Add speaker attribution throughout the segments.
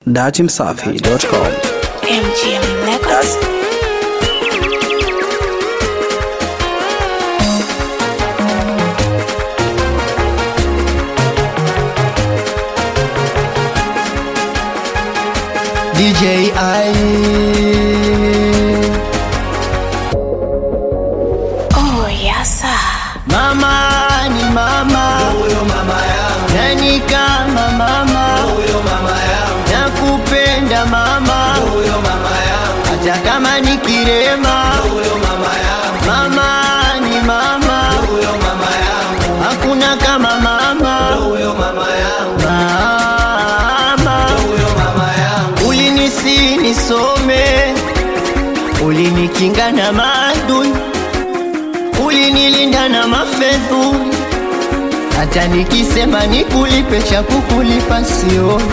Speaker 1: dachimsafi.com.
Speaker 2: MGM Records.
Speaker 3: DJ I.
Speaker 2: Oh yes sir.
Speaker 3: Mama ni mama,
Speaker 4: huyo mama yangu,
Speaker 3: nani kama mama,
Speaker 4: huyo mama yangu,
Speaker 3: nakupenda mama,
Speaker 4: huyo mama yangu,
Speaker 3: hata kama ni kirema.
Speaker 4: huyo mama yangu,
Speaker 3: Mama ni mama,
Speaker 4: huyo mama yangu,
Speaker 3: hakuna kama mama.
Speaker 4: huyo mama yangu,
Speaker 3: Mama,
Speaker 4: huyo mama yangu,
Speaker 3: ulinisi nisome, ulinikinga na maadui, ulinilinda na mafedhu, hata nikisema nikulipe cha kukulipa sio,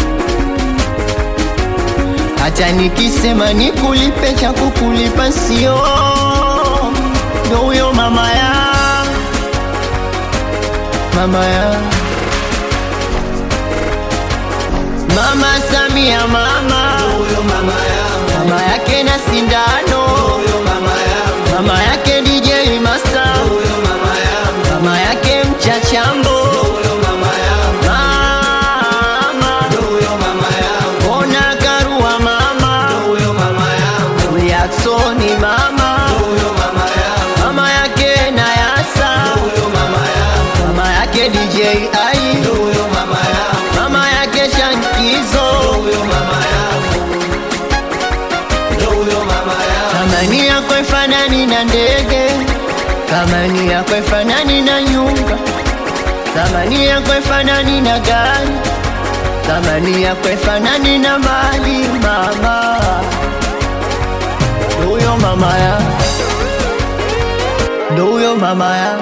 Speaker 3: hata nikisema nikulipe cha kukulipa sio. Ndo huyo mama ya Mama Samia, mama
Speaker 4: huyo mama yangu,
Speaker 3: mama yake na sindano,
Speaker 4: huyo mama yangu,
Speaker 3: mama yake DJ Master,
Speaker 4: huyo mama yangu,
Speaker 3: mama yake Mchachambo.
Speaker 4: huyo mama yangu,
Speaker 3: Mama
Speaker 4: huyo mama yangu,
Speaker 3: Ona Karua, mama
Speaker 4: huyo mama yangu,
Speaker 3: Jacksoni, mama
Speaker 4: huyo mama yangu,
Speaker 3: mama yake Nayasa,
Speaker 4: huyo mama yangu,
Speaker 3: mama yake DJ I,
Speaker 4: huyo mama yangu,
Speaker 3: mama yake Shankizo.
Speaker 4: huyo mama yangu, huyo mama yangu,
Speaker 3: Thamani yako ifanani na ndege, thamani yako ifanani na nyumba, thamani yako ifanani na gari, thamani yako ifanani na mali. Mama, ndo huyo mama ya, ndo huyo mama ya,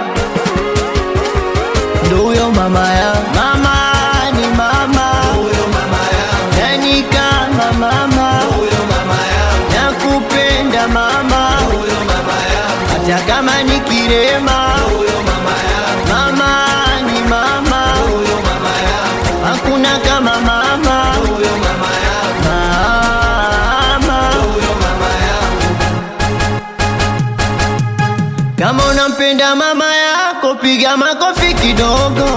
Speaker 3: ndo huyo mama ya. Mama ni mama,
Speaker 4: huyo mama yangu,
Speaker 3: nani kama mama,
Speaker 4: huyo mama yangu,
Speaker 3: nakupenda mama,
Speaker 4: huyo mama yangu,
Speaker 3: hata kama ni kirema.
Speaker 4: huyo mama yangu,
Speaker 3: Mama ni mama,
Speaker 4: huyo mama yangu,
Speaker 3: hakuna kama mama.
Speaker 4: huyo mama yangu,
Speaker 3: Mama,
Speaker 4: huyo mama yangu,
Speaker 3: kama unampenda mama yako piga makofi kidogo.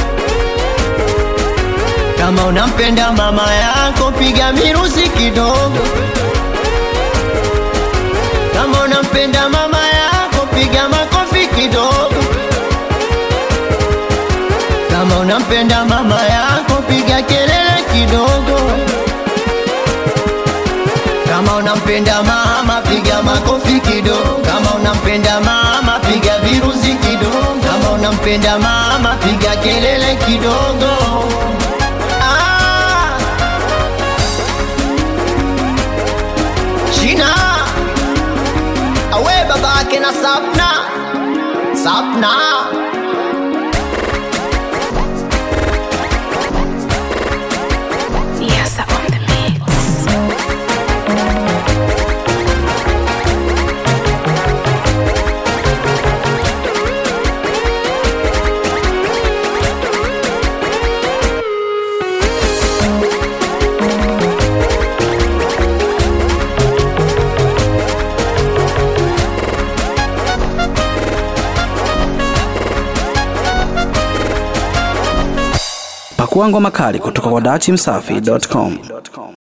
Speaker 3: Kama unampenda mama yako piga miruzi kidogo. Kama unampenda mama yako piga makofi kidogo. Kama unampenda mama yako piga kelele kidogo. Kama unampenda mama piga makofi kidogo. Kama unampenda mama piga virusi kidogo. Kama unampenda mama piga kelele kidogo. Ah! China awe babake na Sapna
Speaker 2: Yes sir on the mix.
Speaker 1: Pakua ngoma kali kutoka kwa dachimsafi.com.